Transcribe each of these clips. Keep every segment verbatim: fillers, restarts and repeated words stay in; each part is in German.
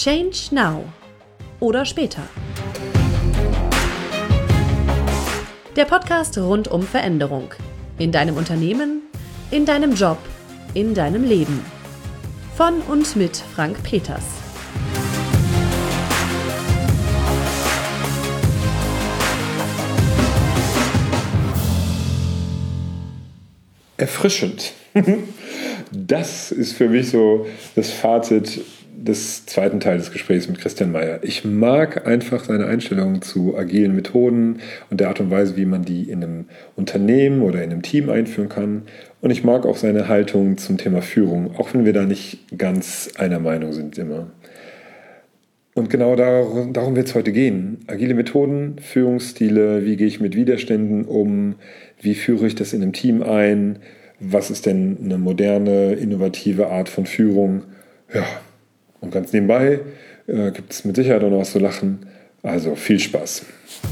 Change now oder später. Der Podcast rund um Veränderung. In deinem Unternehmen, in deinem Job, in deinem Leben. Von und mit Frank Peters. Erfrischend. Das ist für mich so das Fazit des zweiten Teils des Gesprächs mit Christian Meyer. Ich mag einfach seine Einstellung zu agilen Methoden und der Art und Weise, wie man die in einem Unternehmen oder in einem Team einführen kann. Und ich mag auch seine Haltung zum Thema Führung, auch wenn wir da nicht ganz einer Meinung sind immer. Und genau darum, darum wird es heute gehen. Agile Methoden, Führungsstile, wie gehe ich mit Widerständen um, wie führe ich das in einem Team ein, was ist denn eine moderne, innovative Art von Führung? Ja, und ganz nebenbei äh, gibt es mit Sicherheit auch noch was zu lachen. Also viel Spaß.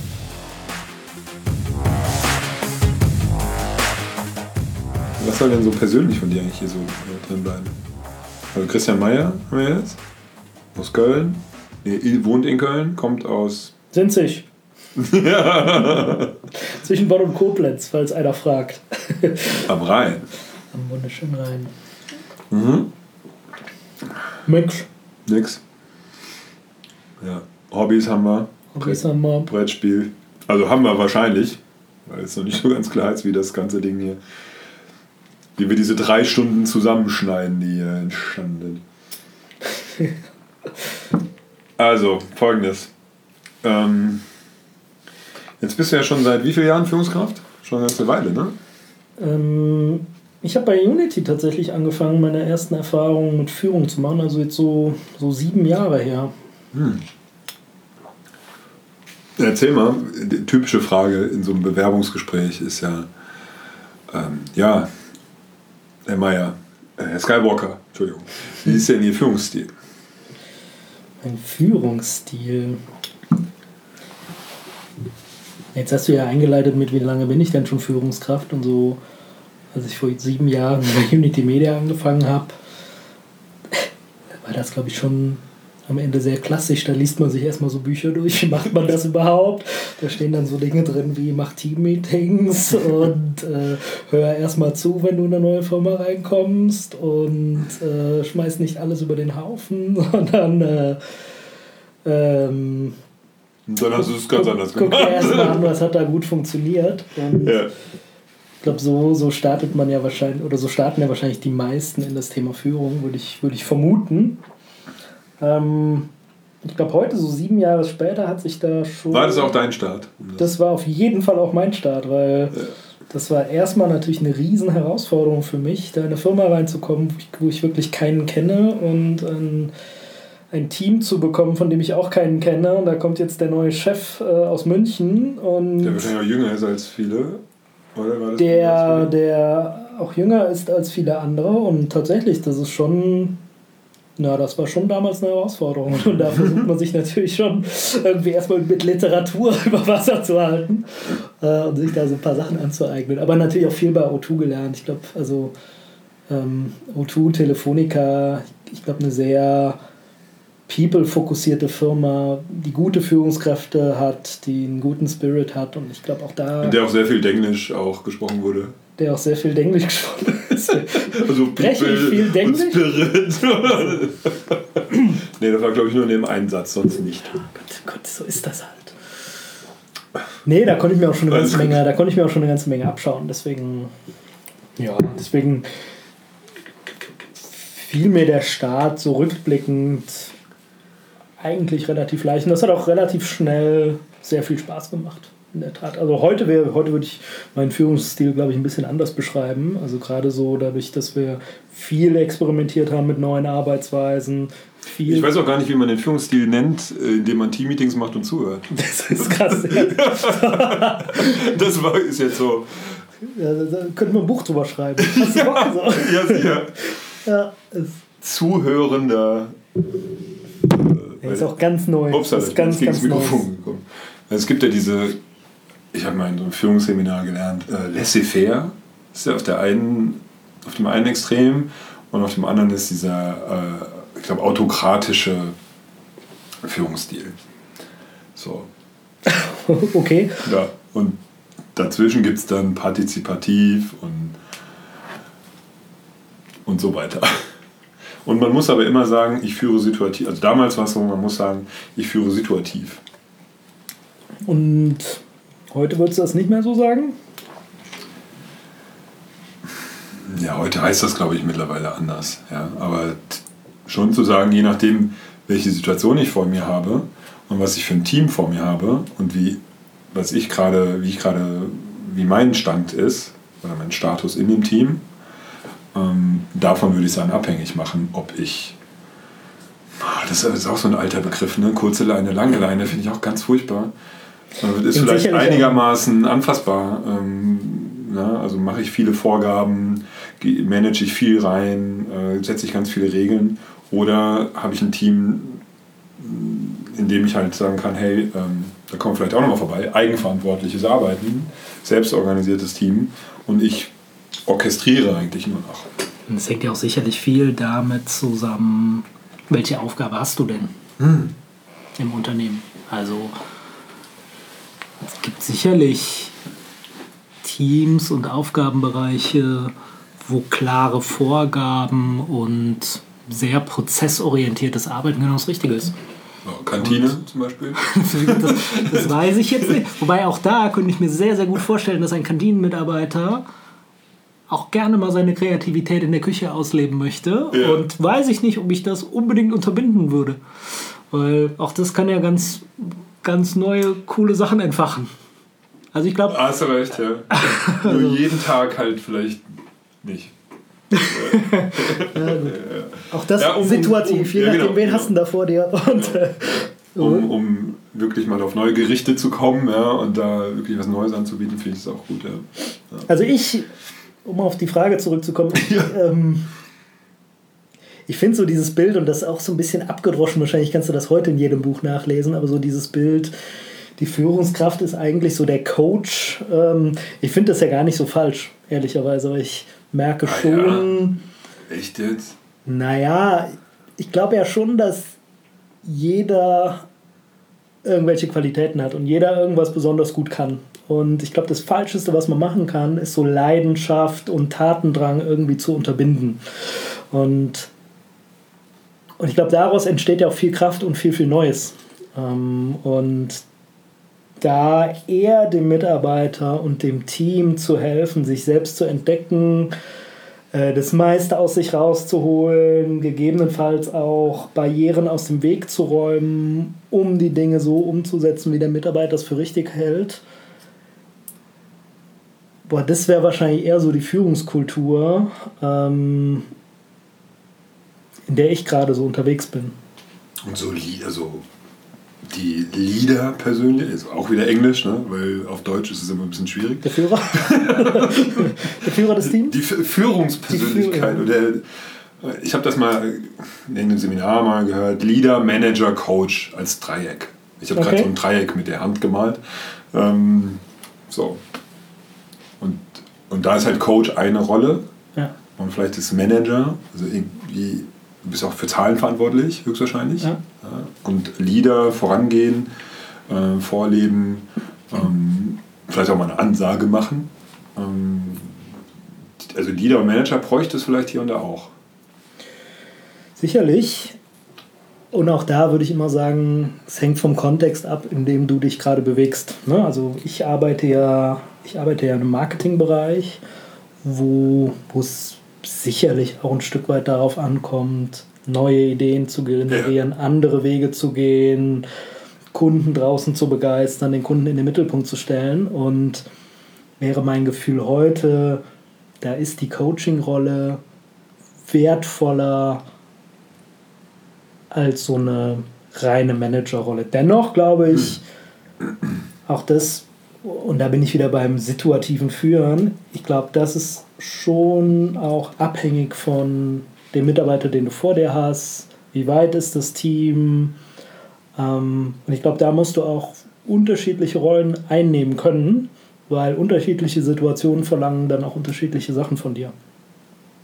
Was soll denn so persönlich von dir eigentlich hier so drin bleiben? Also Christian Meyer haben wir jetzt, aus Köln. Nee, wohnt in Köln, kommt aus... Sinzig. Ja. Zwischen Bonn und Koblenz, falls einer fragt. Am Rhein. Am wunderschönen Rhein. Mhm. Mensch. Nix. Ja. Hobbys haben wir. Hobbys haben wir. Brettspiel. Also haben wir wahrscheinlich, weil es noch nicht so ganz klar ist, wie das ganze Ding hier, wie wir diese drei Stunden zusammenschneiden, die hier entstanden sind. Also, folgendes. Ähm, jetzt bist du ja schon seit wie vielen Jahren Führungskraft? Schon eine ganze Weile, ne? Ähm, ich habe bei Unity tatsächlich angefangen, meine ersten Erfahrungen mit Führung zu machen. Also jetzt so, so sieben Jahre her. Hm. Erzähl mal, die typische Frage in so einem Bewerbungsgespräch ist ja, ähm, ja, Herr Meyer, äh, Herr Skywalker, Entschuldigung, wie ist denn Ihr Führungsstil? Ein Führungsstil. Jetzt hast du ja eingeleitet mit, wie lange bin ich denn schon Führungskraft und so. Als ich vor sieben Jahren bei Unity Media angefangen habe, war das, glaube ich, schon am Ende sehr klassisch. Da liest man sich erstmal so Bücher durch. Wie macht man das überhaupt? Da stehen dann so Dinge drin wie mach Team-Meetings und äh, hör erstmal zu, wenn du in eine neue Firma reinkommst und äh, schmeiß nicht alles über den Haufen, sondern äh, ähm, dann hast du es ganz guck, anders gemacht. gemacht. Guck dir erstmal an, was hat da gut funktioniert. Und ja. ich glaube, so, so startet man ja wahrscheinlich, oder so starten ja wahrscheinlich die meisten in das Thema Führung, würde ich, würde ich vermuten. Ähm, ich glaube, heute, so sieben Jahre später, hat sich da schon... War das auch dein Start? Das war auf jeden Fall auch mein Start, weil ja. das war erstmal natürlich eine riesen Herausforderung für mich, da in eine Firma reinzukommen, wo ich, wo ich wirklich keinen kenne und ein, ein Team zu bekommen, von dem ich auch keinen kenne. Und da kommt jetzt der neue Chef äh, aus München. Und der wahrscheinlich auch jünger ist als viele. Oder war das der, der auch jünger ist als viele andere. Und tatsächlich, das ist schon... Na, das war schon damals eine Herausforderung. Und da versucht man sich natürlich schon irgendwie erstmal mit Literatur über Wasser zu halten äh, und sich da so ein paar Sachen anzueignen. Aber natürlich auch viel bei O zwei gelernt. Ich glaube, also ähm, O zwei, Telefonica, ich glaube, eine sehr people-fokussierte Firma, die gute Führungskräfte hat, die einen guten Spirit hat. Und ich glaube auch da... In der auch sehr viel Denglisch auch gesprochen wurde. Der auch sehr viel Denglisch gesprochen ist. Also Brechlich viel Denglisch? Spirit. Nee, das war, glaube ich, nur in dem einen Satz, sonst nicht. Oh Gott, Gott, so ist das halt. Nee, da konnte ich mir auch schon eine ganze Menge, da konnte ich mir auch schon eine ganze Menge abschauen. Deswegen, ja, deswegen fiel mir der Start so rückblickend eigentlich relativ leicht. Und das hat auch relativ schnell sehr viel Spaß gemacht. In der Tat. Also heute wäre, heute würde ich meinen Führungsstil, glaube ich, ein bisschen anders beschreiben. Also gerade so dadurch, dass wir viel experimentiert haben mit neuen Arbeitsweisen. Viel ich weiß auch gar nicht, wie man den Führungsstil nennt, indem man Team-Meetings macht und zuhört. Das ist krass. Ja. Das war, ist jetzt so. Ja, da könnte man ein Buch drüber schreiben. Hast du Bock? So? Ja, sicher. Ja, ist Zuhörender. Äh, ist auch ganz neu. Ups, das ist ganz, gegen ganz das Mikrofon Neues. gekommen. Es gibt ja diese, ich habe mal in so einem Führungsseminar gelernt, äh, laissez-faire ist ja auf der einen, auf dem einen Extrem und auf dem anderen ist dieser, äh, ich glaube, autokratische Führungsstil. So. Okay. Ja, und dazwischen gibt es dann partizipativ und, und so weiter. Und man muss aber immer sagen, ich führe situativ. Also damals war es so, man muss sagen, ich führe situativ. Und heute würdest du das nicht mehr so sagen? Ja, heute heißt das, glaube ich, mittlerweile anders. Ja, aber schon zu sagen, je nachdem, welche Situation ich vor mir habe und was ich für ein Team vor mir habe und wie, was ich gerade, wie ich gerade, wie mein Stand ist oder mein Status in dem Team, ähm, davon würde ich sagen, abhängig machen, ob ich, das ist auch so ein alter Begriff, ne? Kurze Leine, lange Leine, finde ich auch ganz furchtbar. Das ist vielleicht einigermaßen anfassbar. Ähm, na, also mache ich viele Vorgaben, manage ich viel rein, äh, setze ich ganz viele Regeln, oder habe ich ein Team, in dem ich halt sagen kann, hey, ähm, da kommen wir vielleicht auch nochmal vorbei, eigenverantwortliches Arbeiten, selbstorganisiertes Team, und ich orchestriere eigentlich nur noch. Und es hängt ja auch sicherlich viel damit zusammen, welche Aufgabe hast du denn hm. im Unternehmen? Also es gibt sicherlich Teams und Aufgabenbereiche, wo klare Vorgaben und sehr prozessorientiertes Arbeiten genau das Richtige ist. Kantine und, zum Beispiel? das, das weiß ich jetzt nicht. Wobei auch da könnte ich mir sehr, sehr gut vorstellen, dass ein Kantinenmitarbeiter auch gerne mal seine Kreativität in der Küche ausleben möchte. Ja. Und weiß ich nicht, ob ich das unbedingt unterbinden würde. Weil auch das kann ja ganz, ganz neue, coole Sachen entfachen. Also ich glaube... Hast du recht, ja. Also, nur jeden Tag halt vielleicht nicht. Ja, gut. Auch das ja, um, situativ, um, um, je nachdem, ja, genau, wen genau. hast du da vor dir. Und, äh, um, um wirklich mal auf neue Gerichte zu kommen, ja, und da wirklich was Neues anzubieten, finde ich das auch gut. Ja. Ja. Also ich, um auf die Frage zurückzukommen, ja. ähm, ich finde so dieses Bild, und das ist auch so ein bisschen abgedroschen, wahrscheinlich kannst du das heute in jedem Buch nachlesen, aber so dieses Bild, die Führungskraft ist eigentlich so der Coach. Ähm, ich finde das ja gar nicht so falsch, ehrlicherweise, aber ich merke ah, schon... Ja. Echt jetzt? Naja, ich glaube ja schon, dass jeder irgendwelche Qualitäten hat und jeder irgendwas besonders gut kann. Und ich glaube, das Falscheste, was man machen kann, ist so Leidenschaft und Tatendrang irgendwie zu unterbinden. Und, und ich glaube, daraus entsteht ja auch viel Kraft und viel, viel Neues. Ähm, und da eher dem Mitarbeiter und dem Team zu helfen, sich selbst zu entdecken, das meiste aus sich rauszuholen, gegebenenfalls auch Barrieren aus dem Weg zu räumen, um die Dinge so umzusetzen, wie der Mitarbeiter es für richtig hält. Boah, das wäre wahrscheinlich eher so die Führungskultur, ähm, in der ich gerade so unterwegs bin. Und so, also die Leader persönlich, ist auch wieder Englisch, ne? Weil auf Deutsch ist es immer ein bisschen schwierig. Der Führer? Der Führer des Teams? Die Führungspersönlichkeit. Die Führ- oder, ich habe das mal in einem Seminar mal gehört, Leader, Manager, Coach als Dreieck. Ich habe okay. gerade so ein Dreieck mit der Hand gemalt. Ähm, so. Und, und da ist halt Coach eine Rolle. Ja. Und vielleicht ist Manager, also irgendwie... Du bist auch für Zahlen verantwortlich, höchstwahrscheinlich. Ja. Ja. Und Leader, vorangehen, äh, vorleben, ähm, vielleicht auch mal eine Ansage machen. Ähm, also Leader und Manager bräuchte es vielleicht hier und da auch. Sicherlich. Und auch da würde ich immer sagen, es hängt vom Kontext ab, in dem du dich gerade bewegst. Ne? Also ich arbeite ja, ich arbeite ja im Marketingbereich, wo es sicherlich auch ein Stück weit darauf ankommt, neue Ideen zu generieren, ja. andere Wege zu gehen, Kunden draußen zu begeistern, den Kunden in den Mittelpunkt zu stellen. Und wäre mein Gefühl heute, da ist die Coaching-Rolle wertvoller als so eine reine Managerrolle. Dennoch glaube ich, auch das, und da bin ich wieder beim situativen Führen, ich glaube, das ist schon auch abhängig von dem Mitarbeiter, den du vor dir hast, wie weit ist das Team, ähm, und ich glaube, da musst du auch unterschiedliche Rollen einnehmen können, weil unterschiedliche Situationen verlangen dann auch unterschiedliche Sachen von dir.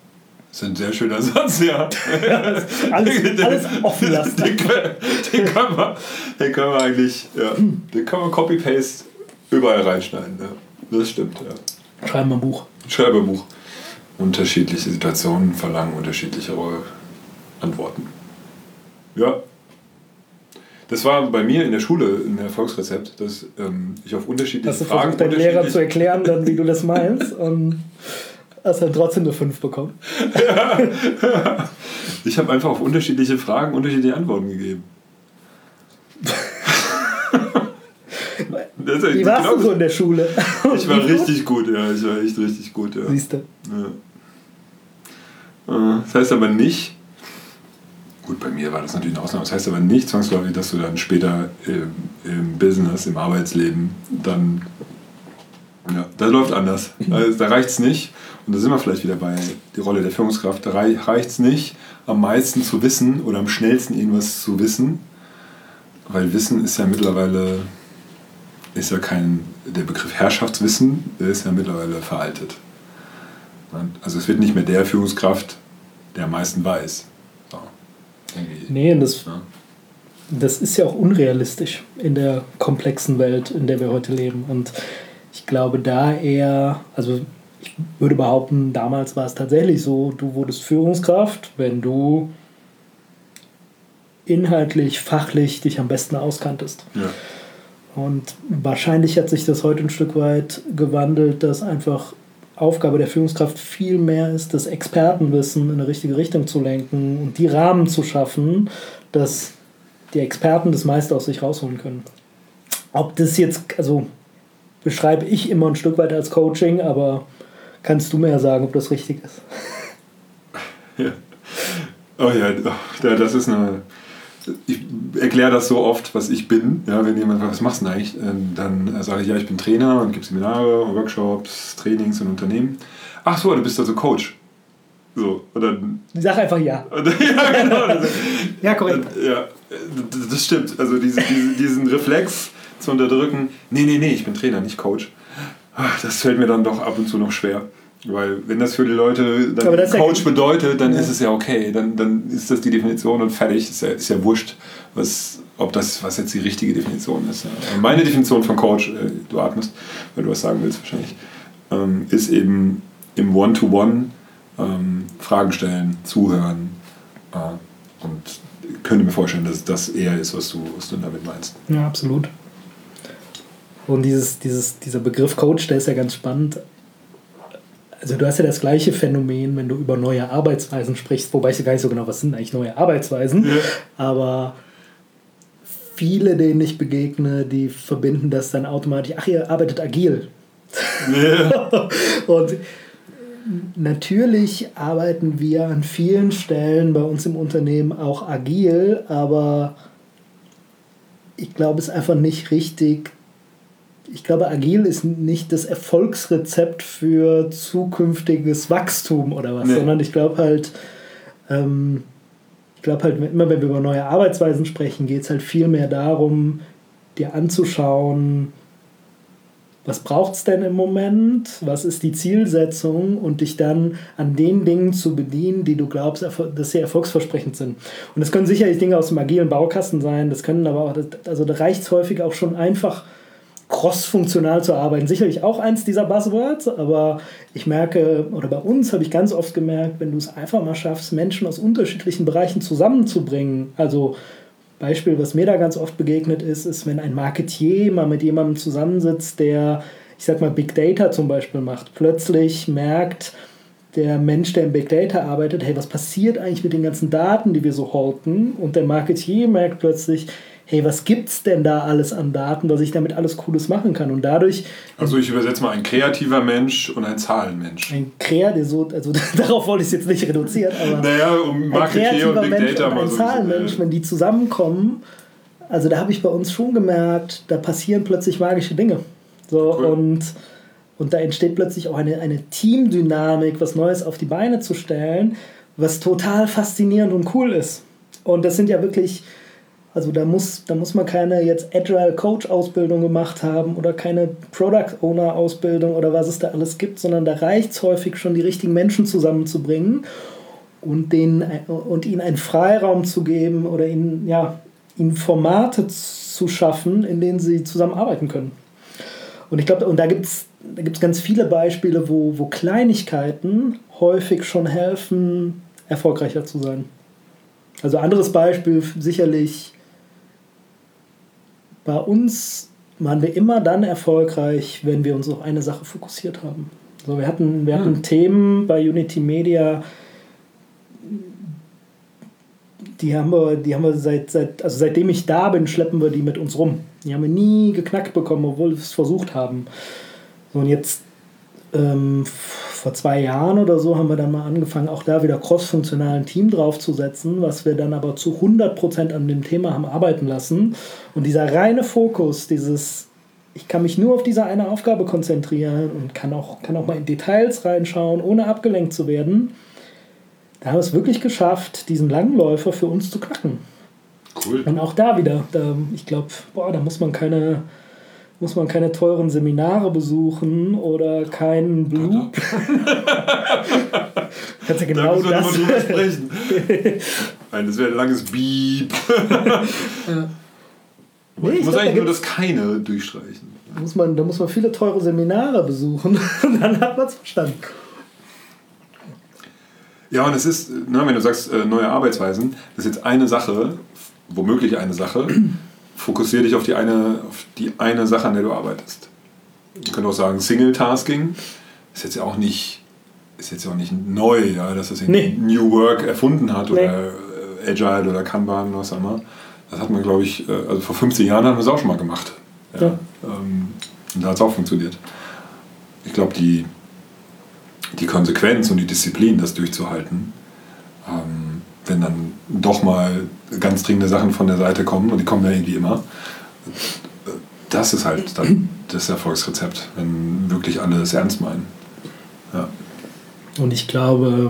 Das ist ein sehr schöner Satz, ja. alles, alles offen lassen. Den, können, den, können wir, den können wir eigentlich, ja, den können wir Copy-Paste überall reinschneiden. Ja. Das stimmt, ja. Schreiben wir ein Buch. Schreiben wir ein Buch. Unterschiedliche Situationen verlangen unterschiedliche Antworten. Ja. Das war bei mir in der Schule ein Erfolgsrezept, dass ähm, ich auf unterschiedliche hast du Fragen... Hast du versucht, deinem Lehrer zu erklären, dann, wie du das meinst, und hast dann trotzdem eine fünf bekommen? Ja. Ich habe einfach auf unterschiedliche Fragen unterschiedliche Antworten gegeben. Das, wie warst genau, du so in der Schule? Ich war richtig gut, ja. Ich war echt richtig gut, ja. Siehst du? Ja. Das heißt aber nicht... Gut, bei mir war das natürlich eine Ausnahme. Das heißt aber nicht zwangsläufig, dass du dann später im, im Business, im Arbeitsleben dann... Ja, das läuft anders. Also, da reicht es nicht, und da sind wir vielleicht wieder bei der Rolle der Führungskraft, da reicht es nicht, am meisten zu wissen oder am schnellsten irgendwas zu wissen, weil Wissen ist ja mittlerweile, ist ja kein, der Begriff Herrschaftswissen, der ist ja mittlerweile veraltet. Also es wird nicht mehr der Führungskraft, der am meisten weiß. So. Nee, das, ja. das ist ja auch unrealistisch in der komplexen Welt, in der wir heute leben. Und ich glaube da eher, also ich würde behaupten, damals war es tatsächlich so, du wurdest Führungskraft, wenn du inhaltlich, fachlich dich am besten auskanntest. Ja. Und wahrscheinlich hat sich das heute ein Stück weit gewandelt, dass einfach Aufgabe der Führungskraft viel mehr ist, das Expertenwissen in eine richtige Richtung zu lenken und die Rahmen zu schaffen, dass die Experten das meiste aus sich rausholen können. Ob das jetzt, also beschreibe ich immer ein Stück weit als Coaching, aber kannst du mir ja sagen, ob das richtig ist. Ja. Oh ja, das ist eine... Ich erkläre das so oft, was ich bin. Ja, wenn jemand fragt, was machst du denn eigentlich? Dann sage ich, ja, ich bin Trainer und gebe Seminare, Workshops, Trainings und Unternehmen. Ach so, du bist also Coach. So, und dann... Sag einfach ja. Und, ja, genau. Das, ja, korrekt. Ja, das stimmt. Also diese, diese, diesen Reflex zu unterdrücken, nee, nee, nee, ich bin Trainer, nicht Coach. Das fällt mir dann doch ab und zu noch schwer. Weil wenn das für die Leute dann Coach ja bedeutet, dann ja. ist es ja okay. Dann, dann ist das die Definition und fertig. Ist ja, ist ja wurscht, was, ob das, was jetzt die richtige Definition ist. Meine Definition von Coach, du atmest, weil du was sagen willst wahrscheinlich, ist eben im One-to-One ähm, Fragen stellen, zuhören äh, und ich könnte mir vorstellen, dass das eher ist, was du, was du damit meinst. Ja, absolut. Und dieses, dieses, dieser Begriff Coach, der ist ja ganz spannend. Also du hast ja das gleiche Phänomen, wenn du über neue Arbeitsweisen sprichst, wobei ich gar nicht so genau, was sind eigentlich neue Arbeitsweisen, ja. Aber viele, denen ich begegne, die verbinden das dann automatisch, ach, ihr arbeitet agil. Ja. Und natürlich arbeiten wir an vielen Stellen bei uns im Unternehmen auch agil, aber ich glaube, es ist einfach nicht richtig. Ich glaube, agil ist nicht das Erfolgsrezept für zukünftiges Wachstum oder was, nee. Sondern ich glaube halt, ähm, ich glaube halt, immer wenn wir über neue Arbeitsweisen sprechen, geht es halt viel mehr darum, dir anzuschauen, was braucht es denn im Moment, was ist die Zielsetzung und dich dann an den Dingen zu bedienen, die du glaubst, dass sie erfolgsversprechend sind. Und das können sicherlich Dinge aus dem agilen Baukasten sein, das können aber auch, also da reicht es häufig auch schon einfach, cross-funktional zu arbeiten. Sicherlich auch eins dieser Buzzwords, aber ich merke, oder bei uns habe ich ganz oft gemerkt, wenn du es einfach mal schaffst, Menschen aus unterschiedlichen Bereichen zusammenzubringen, also Beispiel, was mir da ganz oft begegnet ist, ist, wenn ein Marketier mal mit jemandem zusammensitzt, der, ich sag mal, Big Data zum Beispiel macht, plötzlich merkt der Mensch, der im Big Data arbeitet, hey, was passiert eigentlich mit den ganzen Daten, die wir so halten? Und der Marketier merkt plötzlich, hey, was gibt's denn da alles an Daten, was ich damit alles Cooles machen kann? Und dadurch... Also ich übersetze mal, ein kreativer Mensch und ein Zahlenmensch. Ein kreativer, also darauf wollte ich es jetzt nicht reduzieren, aber... Naja, um Marketing und Big Mensch Data und mal ein so... Zahlenmensch, ja. Wenn die zusammenkommen, also da habe ich bei uns schon gemerkt, da passieren plötzlich magische Dinge. So, cool. und, und da entsteht plötzlich auch eine, eine Teamdynamik, was Neues auf die Beine zu stellen, was total faszinierend und cool ist. Und das sind ja wirklich... Also da muss, da muss man keine jetzt Agile Coach Ausbildung gemacht haben oder keine Product Owner Ausbildung oder was es da alles gibt, sondern da reicht es häufig schon, die richtigen Menschen zusammenzubringen und, den, und ihnen einen Freiraum zu geben oder ihnen, ja, ihnen Formate zu schaffen, in denen sie zusammenarbeiten können. Und ich glaube, und da gibt es da gibt's ganz viele Beispiele, wo, wo Kleinigkeiten häufig schon helfen, erfolgreicher zu sein. Also anderes Beispiel sicherlich, bei uns waren wir immer dann erfolgreich, wenn wir uns auf eine Sache fokussiert haben. Also wir hatten, wir hatten hm. Themen bei Unity Media, die haben wir, die haben wir seit, seit, also seitdem ich da bin, schleppen wir die mit uns rum. Die haben wir nie geknackt bekommen, obwohl wir es versucht haben. So, und jetzt ähm, vor zwei Jahren oder so haben wir dann mal angefangen, auch da wieder cross-funktionalen Team draufzusetzen, was wir dann aber zu hundert Prozent an dem Thema haben arbeiten lassen. Und dieser reine Fokus, dieses, ich kann mich nur auf diese eine Aufgabe konzentrieren und kann auch, kann auch mal in Details reinschauen, ohne abgelenkt zu werden, da haben wir es wirklich geschafft, diesen Langläufer für uns zu knacken. Cool. Und auch da wieder, da, ich glaube, boah, da muss man keine, muss man keine teuren Seminare besuchen oder keinen Blue. Kannst ja genau da das. Drüber sprechen. Nein, das wäre ein langes Beep. Ja. Nee, ich, ich muss glaub, eigentlich da nur das keine durchstreichen. Da muss man, da muss man viele teure Seminare besuchen und dann hat man es verstanden. Ja, und es ist, ne, wenn du sagst, äh, neue Arbeitsweisen, das ist jetzt eine Sache, womöglich eine Sache, fokussiere dich auf die eine, auf die eine Sache, an der du arbeitest. Man könnte auch sagen, Single-Tasking ist jetzt ja auch nicht, ist jetzt ja auch nicht neu, ja, dass das nee. New Work erfunden hat oder nee. Agile oder Kanban oder was auch immer. Das hat man, glaube ich, also vor fünfzig Jahren haben wir es auch schon mal gemacht. Ja. Ja. Ähm, und da hat es auch funktioniert. Ich glaube, die die Konsequenz und die Disziplin, das durchzuhalten, ähm, wenn dann doch mal ganz dringende Sachen von der Seite kommen, und die kommen ja irgendwie immer, das ist halt dann das Erfolgsrezept, wenn wirklich alle es ernst meinen. Ja. Und ich glaube,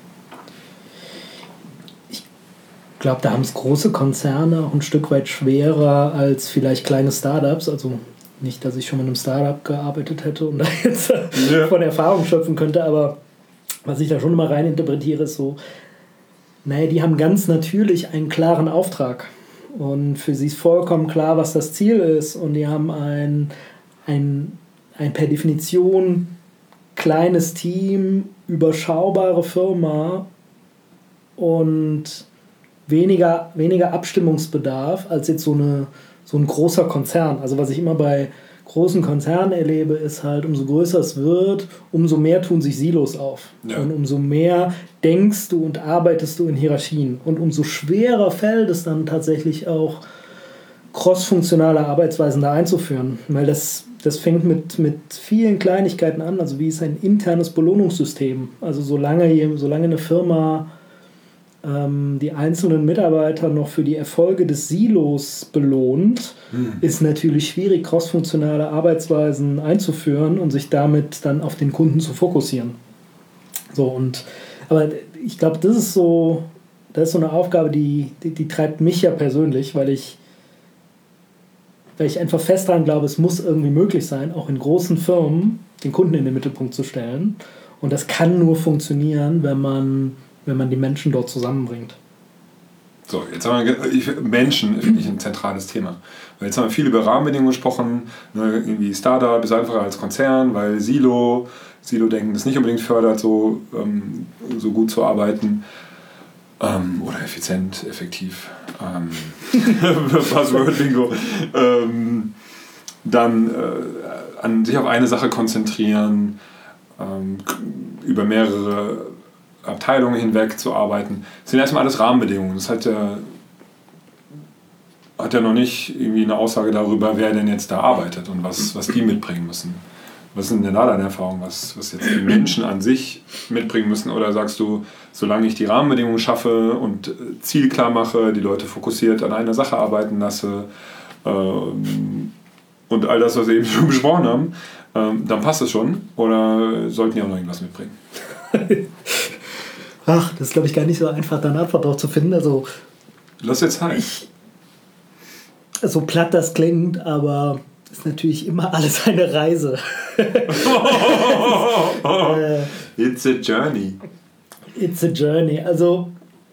ich glaube, da haben es große Konzerne auch ein Stück weit schwerer als vielleicht kleine Startups, also nicht, dass ich schon mit einem Startup gearbeitet hätte und da jetzt ja. von Erfahrung schöpfen könnte, aber was ich da schon immer rein interpretiere, ist so, naja, die haben ganz natürlich einen klaren Auftrag und für sie ist vollkommen klar, was das Ziel ist, und die haben ein, ein, ein per Definition kleines Team, überschaubare Firma und weniger, weniger Abstimmungsbedarf als jetzt so eine so ein großer Konzern. Also was ich immer bei großen Konzernen erlebe, ist halt, umso größer es wird, umso mehr tun sich Silos auf. Ja. Und umso mehr denkst du und arbeitest du in Hierarchien. Und umso schwerer fällt es dann tatsächlich auch, crossfunktionale Arbeitsweisen da einzuführen. Weil das, das fängt mit, mit vielen Kleinigkeiten an. Also wie ist ein internes Belohnungssystem? Also solange, solange eine Firma die einzelnen Mitarbeiter noch für die Erfolge des Silos belohnt, hm. ist natürlich schwierig, crossfunktionale Arbeitsweisen einzuführen und sich damit dann auf den Kunden zu fokussieren. So, und, aber ich glaube, das ist so, das ist so eine Aufgabe, die, die, die treibt mich ja persönlich, weil ich, weil ich einfach fest daran glaube, es muss irgendwie möglich sein, auch in großen Firmen den Kunden in den Mittelpunkt zu stellen. Und das kann nur funktionieren, wenn man wenn man die Menschen dort zusammenbringt. So, jetzt haben wir, ich, Menschen finde ich ein zentrales Thema. Weil jetzt haben wir viel über Rahmenbedingungen gesprochen, ne, irgendwie Startup ist einfacher als Konzern, weil Silo, Silo-Denken das nicht unbedingt fördert, so, ähm, so gut zu arbeiten. Ähm, oder effizient, effektiv. Ähm, Buzzword-Bingo. ähm, dann äh, an sich auf eine Sache konzentrieren, ähm, über mehrere Abteilungen hinweg zu arbeiten. Das sind erstmal alles Rahmenbedingungen. Das hat ja, hat ja noch nicht irgendwie eine Aussage darüber, wer denn jetzt da arbeitet und was, was die mitbringen müssen. Was sind denn da deine Erfahrungen, was, was jetzt die Menschen an sich mitbringen müssen? Oder sagst du, solange ich die Rahmenbedingungen schaffe und Ziel klar mache, die Leute fokussiert an einer Sache arbeiten lasse ähm, und all das, was wir eben schon besprochen haben, ähm, dann passt es schon? Oder sollten die auch noch irgendwas mitbringen? Ach, das ist, glaube ich, gar nicht so einfach, da eine Antwort drauf zu finden. Also, lass jetzt halt. Ich, so platt das klingt, aber ist natürlich immer alles eine Reise. It's a journey. It's a journey. Also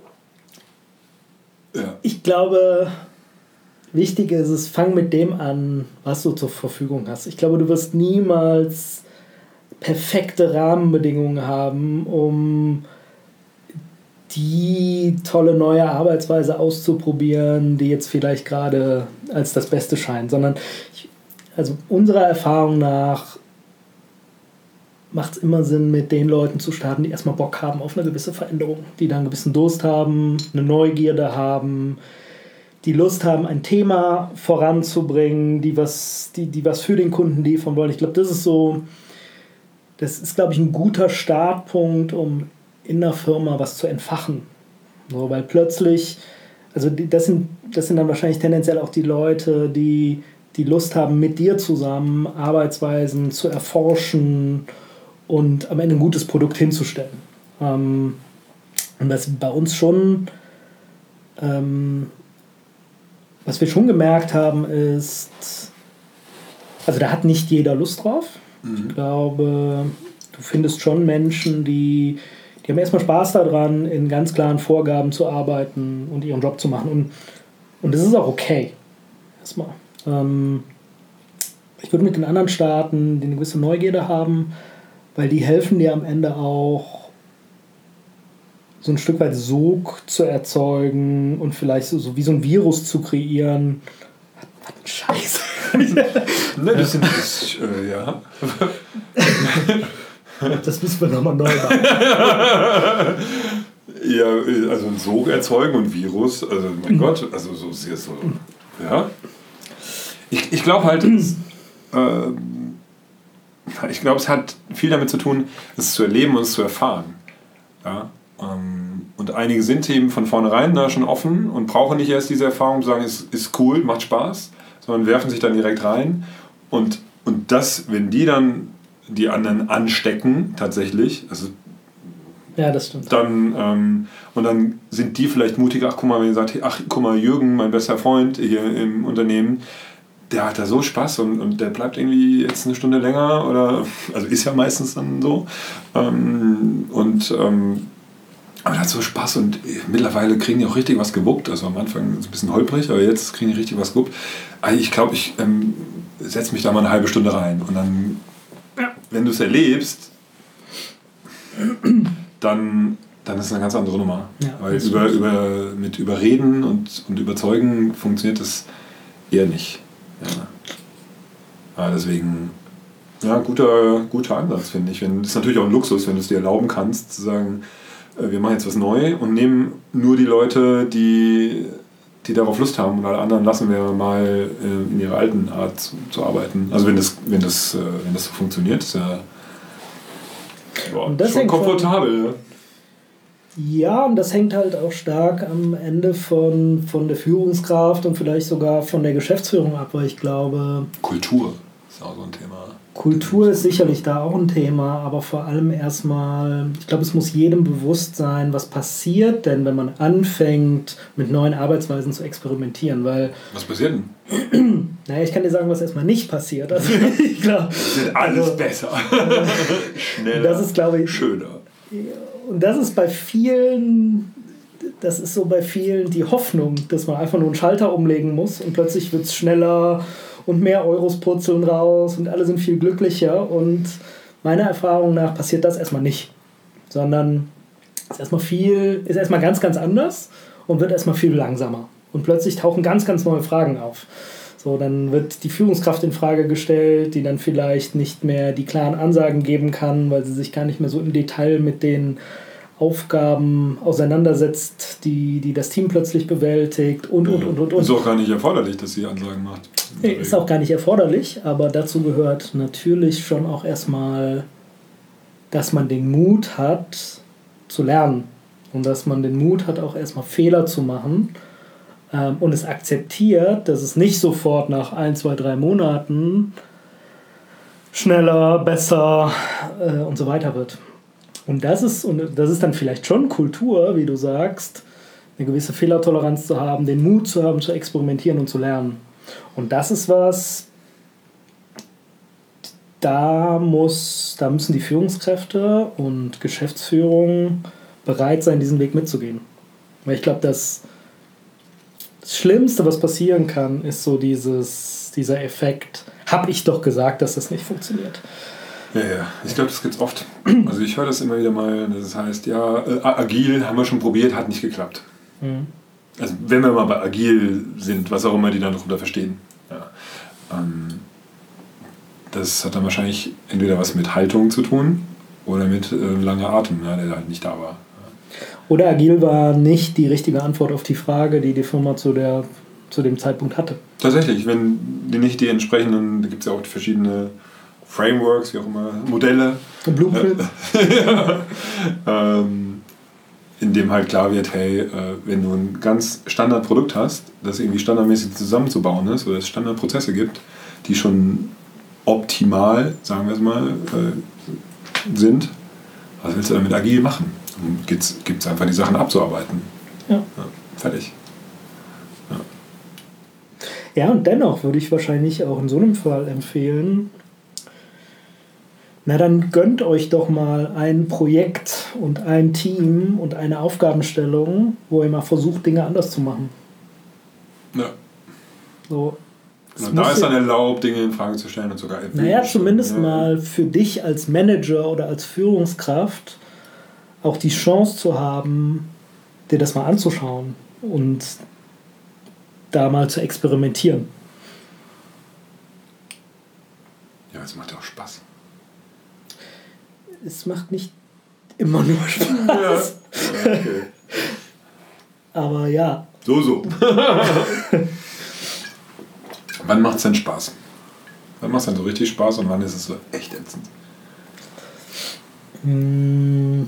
ja. Ich glaube, wichtig ist es, fang mit dem an, was du zur Verfügung hast. Ich glaube, du wirst niemals perfekte Rahmenbedingungen haben, um die tolle neue Arbeitsweise auszuprobieren, die jetzt vielleicht gerade als das Beste scheint, sondern ich, also unserer Erfahrung nach macht es immer Sinn, mit den Leuten zu starten, die erstmal Bock haben auf eine gewisse Veränderung, die dann einen gewissen Durst haben, eine Neugierde haben, die Lust haben, ein Thema voranzubringen, die was, die, die was für den Kunden liefern wollen. Ich glaube, das ist so, das ist, glaube ich, ein guter Startpunkt, um in der Firma was zu entfachen. So, weil plötzlich, also die, das, sind, das sind dann wahrscheinlich tendenziell auch die Leute, die, die Lust haben, mit dir zusammen Arbeitsweisen zu erforschen und am Ende ein gutes Produkt hinzustellen. Ähm, und was bei uns schon, ähm, was wir schon gemerkt haben, ist, also da hat nicht jeder Lust drauf. Mhm. Ich glaube, du findest schon Menschen, die Die haben erstmal Spaß daran, in ganz klaren Vorgaben zu arbeiten und ihren Job zu machen. Und, und das ist auch okay. Erstmal. Ähm, ich würde mit den anderen starten, die eine gewisse Neugierde haben, weil die helfen dir am Ende auch, so ein Stück weit Sog zu erzeugen und vielleicht so, so wie so ein Virus zu kreieren. Was ein Scheiß. Ne, das sind das, äh, ja. Das müssen wir nochmal neu machen. Ja, also ein Sog erzeugen und Virus, also mein Gott, also so ist es so. Ja. Ich, ich glaube halt, es, äh, ich glaube, es hat viel damit zu tun, es zu erleben und es zu erfahren. Ja. Ähm, und einige sind eben von vornherein da schon offen und brauchen nicht erst diese Erfahrung, zu sagen, es ist cool, macht Spaß, sondern werfen sich dann direkt rein. Und, und das, wenn die dann die anderen anstecken, tatsächlich. Also ja, das stimmt. Dann, ähm, und dann sind die vielleicht mutiger, ach guck mal, wenn ihr sagt, ach guck mal, Jürgen, mein bester Freund hier im Unternehmen, der hat da so Spaß und, und der bleibt irgendwie jetzt eine Stunde länger oder, also ist ja meistens dann so. Ähm, und ähm, aber der hat so Spaß und mittlerweile kriegen die auch richtig was gewuppt. Also am Anfang ist es ein bisschen holprig, aber jetzt kriegen die richtig was gewuppt. Ich glaube, ich ähm, setze mich da mal eine halbe Stunde rein und dann, wenn du es erlebst, dann, dann ist es eine ganz andere Nummer. Ja, weil über, über, mit Überreden und, und Überzeugen funktioniert das eher nicht. Ja. Ja, deswegen, ja, guter, guter Ansatz, finde ich. Wenn, das ist natürlich auch ein Luxus, wenn du es dir erlauben kannst, zu sagen, wir machen jetzt was neu und nehmen nur die Leute, die, die darauf Lust haben und alle anderen lassen wir mal in ihrer alten Art zu, zu arbeiten. Also wenn das, wenn das, wenn das so funktioniert, ist ja boah, und das schon komfortabel. Von, ja, und das hängt halt auch stark am Ende von, von der Führungskraft und vielleicht sogar von der Geschäftsführung ab, weil ich glaube... Kultur ist auch so ein Thema. Kultur ist sicherlich da auch ein Thema, aber vor allem erstmal, ich glaube, es muss jedem bewusst sein, was passiert denn, wenn man anfängt, mit neuen Arbeitsweisen zu experimentieren, weil... Was passiert denn? Naja, ich kann dir sagen, was erstmal nicht passiert. Also, ich glaub, das wird alles also, besser. Schneller, das ist, glaube ich, schöner. Und das ist bei vielen, das ist so bei vielen die Hoffnung, dass man einfach nur einen Schalter umlegen muss und plötzlich wird es schneller und mehr Euros purzeln raus und alle sind viel glücklicher. Und meiner Erfahrung nach passiert das erstmal nicht. Sondern ist erstmal viel, ist erstmal ganz, ganz anders und wird erstmal viel langsamer. Und plötzlich tauchen ganz, ganz neue Fragen auf. So, dann wird die Führungskraft in Frage gestellt, die dann vielleicht nicht mehr die klaren Ansagen geben kann, weil sie sich gar nicht mehr so im Detail mit den Aufgaben auseinandersetzt, die, die das Team plötzlich bewältigt und, und, und, und, und. Ist auch gar nicht erforderlich, dass sie Ansagen macht. Nee, ist auch gar nicht erforderlich, aber dazu gehört natürlich schon auch erstmal, dass man den Mut hat, zu lernen. Und dass man den Mut hat, auch erstmal Fehler zu machen ähm, und es akzeptiert, dass es nicht sofort nach ein, zwei, drei Monaten schneller, besser äh, und so weiter wird. Und das ist, und das ist dann vielleicht schon Kultur, wie du sagst, eine gewisse Fehlertoleranz zu haben, den Mut zu haben, zu experimentieren und zu lernen. Und das ist was, da, muss, da müssen die Führungskräfte und Geschäftsführung bereit sein, diesen Weg mitzugehen. Weil ich glaube, das, das Schlimmste, was passieren kann, ist so dieses, dieser Effekt, habe ich doch gesagt, dass das nicht funktioniert. Ja, ja, ich glaube, das gibt es oft. Also ich höre das immer wieder mal, das heißt, ja, äh, agil haben wir schon probiert, hat nicht geklappt. Mhm. Also wenn wir mal bei agil sind, was auch immer die dann darunter verstehen. Ja. Ähm, das hat dann wahrscheinlich entweder was mit Haltung zu tun oder mit äh, langer Atem, ja, der halt nicht da war. Oder agil war nicht die richtige Antwort auf die Frage, die die Firma zu, der, zu dem Zeitpunkt hatte. Tatsächlich, wenn die nicht die entsprechenden, da gibt es ja auch verschiedene Frameworks, wie auch immer, Modelle. Blueprints. ja. ähm, in dem halt klar wird, hey, äh, wenn du ein ganz Standardprodukt hast, das irgendwie standardmäßig zusammenzubauen ist oder es Standardprozesse gibt, die schon optimal, sagen wir es mal, äh, sind, was willst du damit agil machen? Gibt es einfach die Sachen abzuarbeiten. Ja. Ja, fertig. Ja. Ja, und dennoch würde ich wahrscheinlich auch in so einem Fall empfehlen, na dann gönnt euch doch mal ein Projekt und ein Team und eine Aufgabenstellung, wo ihr mal versucht, Dinge anders zu machen. Ja. So, und da ist dann erlaubt, Dinge in Frage zu stellen und sogar Naja, zumindest ja. mal für dich als Manager oder als Führungskraft auch die Chance zu haben, dir das mal anzuschauen und da mal zu experimentieren. Ja, es macht ja auch Spaß. Es macht nicht immer nur Spaß. Ja. Ja, okay. Aber ja. So, so. Wann macht es denn Spaß? Wann macht es denn so richtig Spaß und wann ist es so echt ätzend? Hm.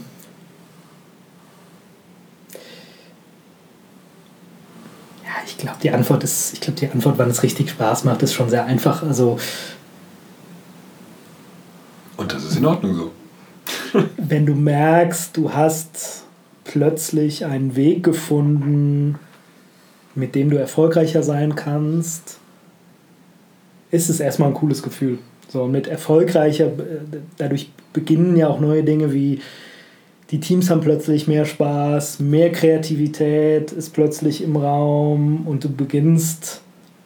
Ja, ich glaube, die Antwort ist, ich glaube, die Antwort, wann es richtig Spaß macht, ist schon sehr einfach. Also. Und das ist in Ordnung so. Wenn du merkst, du hast plötzlich einen Weg gefunden, mit dem du erfolgreicher sein kannst, ist es erstmal ein cooles Gefühl. So, mit erfolgreicher, dadurch beginnen ja auch neue Dinge wie die Teams haben plötzlich mehr Spaß, mehr Kreativität ist plötzlich im Raum und du beginnst,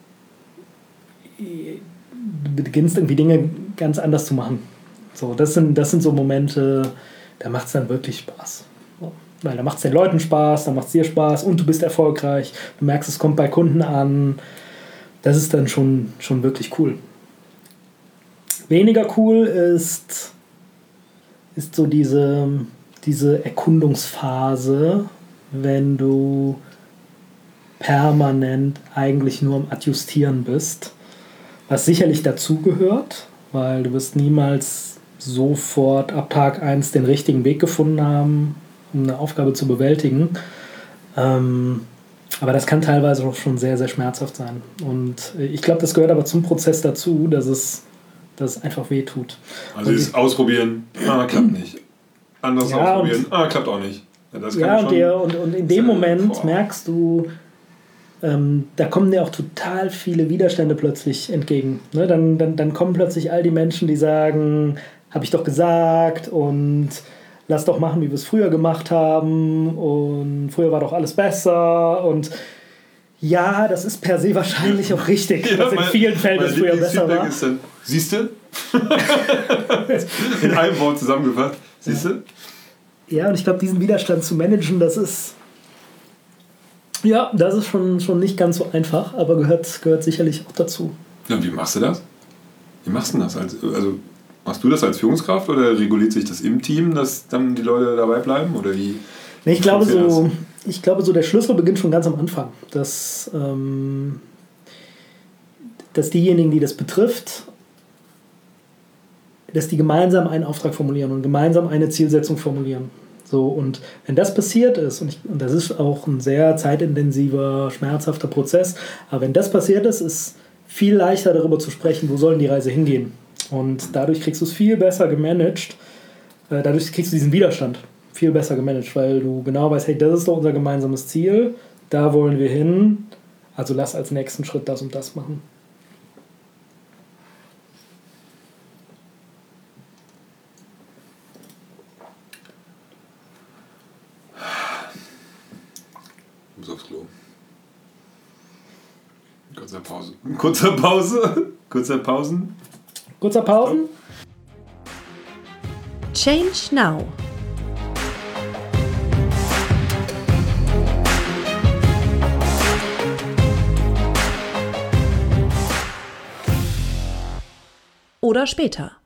du beginnst irgendwie Dinge ganz anders zu machen. So, das sind, das sind so Momente, da macht es dann wirklich Spaß. So, weil da macht es den Leuten Spaß, da macht es dir Spaß und du bist erfolgreich. Du merkst, es kommt bei Kunden an. Das ist dann schon, schon wirklich cool. Weniger cool ist, ist so diese, diese Erkundungsphase, wenn du permanent eigentlich nur am Adjustieren bist. Was sicherlich dazugehört, weil du wirst niemals sofort ab Tag eins den richtigen Weg gefunden haben, um eine Aufgabe zu bewältigen. Ähm, aber das kann teilweise auch schon sehr, sehr schmerzhaft sein. Und ich glaube, das gehört aber zum Prozess dazu, dass es, dass es einfach weh tut. Also dieses Ausprobieren, ah, klappt nicht. Anderes ja, ausprobieren, ah, klappt auch nicht. Ja, das kann ja schon, und, der, und, und in dem Moment boah. merkst du, ähm, da kommen dir auch total viele Widerstände plötzlich entgegen. Ne? Dann, dann, dann kommen plötzlich all die Menschen, die sagen, habe ich doch gesagt und lass doch machen, wie wir es früher gemacht haben und früher war doch alles besser und ja, das ist per se wahrscheinlich auch richtig, ja, dass in vielen Fällen es früher besser war. Dann, siehst du? In einem Wort zusammengefasst. Siehst du? Ja, und ich glaube, diesen Widerstand zu managen, das ist ja, das ist schon, schon nicht ganz so einfach, aber gehört, gehört sicherlich auch dazu. Ja, und wie machst du das? Wie machst du das? Also, also machst du das als Führungskraft oder reguliert sich das im Team, dass dann die Leute dabei bleiben? Oder wie? Nee, ich, glaube so, ich glaube, so der Schlüssel beginnt schon ganz am Anfang. Dass, ähm, dass diejenigen, die das betrifft, dass die gemeinsam einen Auftrag formulieren und gemeinsam eine Zielsetzung formulieren. So, und wenn das passiert ist, und, ich, und das ist auch ein sehr zeitintensiver, schmerzhafter Prozess, aber wenn das passiert ist, ist viel leichter darüber zu sprechen, wo soll die Reise hingehen. Und dadurch kriegst du es viel besser gemanagt, äh, dadurch kriegst du diesen Widerstand viel besser gemanagt, weil du genau weißt, hey, das ist doch unser gemeinsames Ziel, da wollen wir hin, also lass als nächsten Schritt das und das machen. aufs Klo. Kurzer Pause. Kurzer Pause. Kurzer Pausen. Kurzer Pausen. Change now. Oder später.